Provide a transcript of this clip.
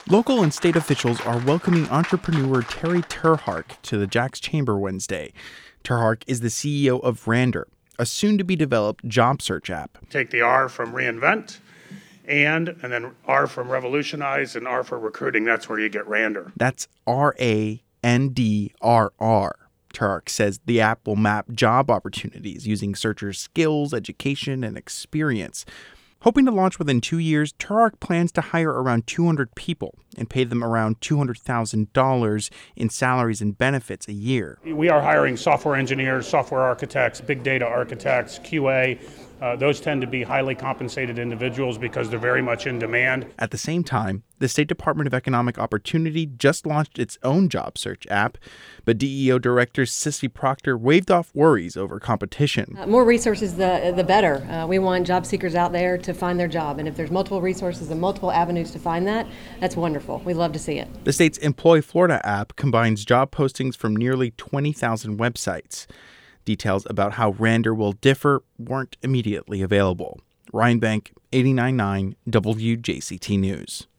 Local and state officials are welcoming entrepreneur Terry Terhark to the Jax Chamber Wednesday. Terhark is the CEO of Rander, a soon-to-be-developed job search app. Take the R from reinvent, and then R from revolutionize, and R for recruiting. That's where you get Rander. That's RANDRR. Terhark says the app will map job opportunities using searchers' skills, education, and experience. Hoping to launch within 2 years, Terhark plans to hire around 200 people and pay them around $200,000 in salaries and benefits a year. We are hiring software engineers, software architects, big data architects, QA. Those tend to be highly compensated individuals because they're very much in demand. At the same time, the State Department of Economic Opportunity just launched its own job search app, but DEO Director Sissy Proctor waved off worries over competition. More resources, the better. We want job seekers out there to find their job, and if there's multiple resources and multiple avenues to find that, that's wonderful. We love to see it. The state's Employ Florida app combines job postings from nearly 20,000 websites. Details about how Rander will differ weren't immediately available. Ryan Bank, 89.9 WJCT News.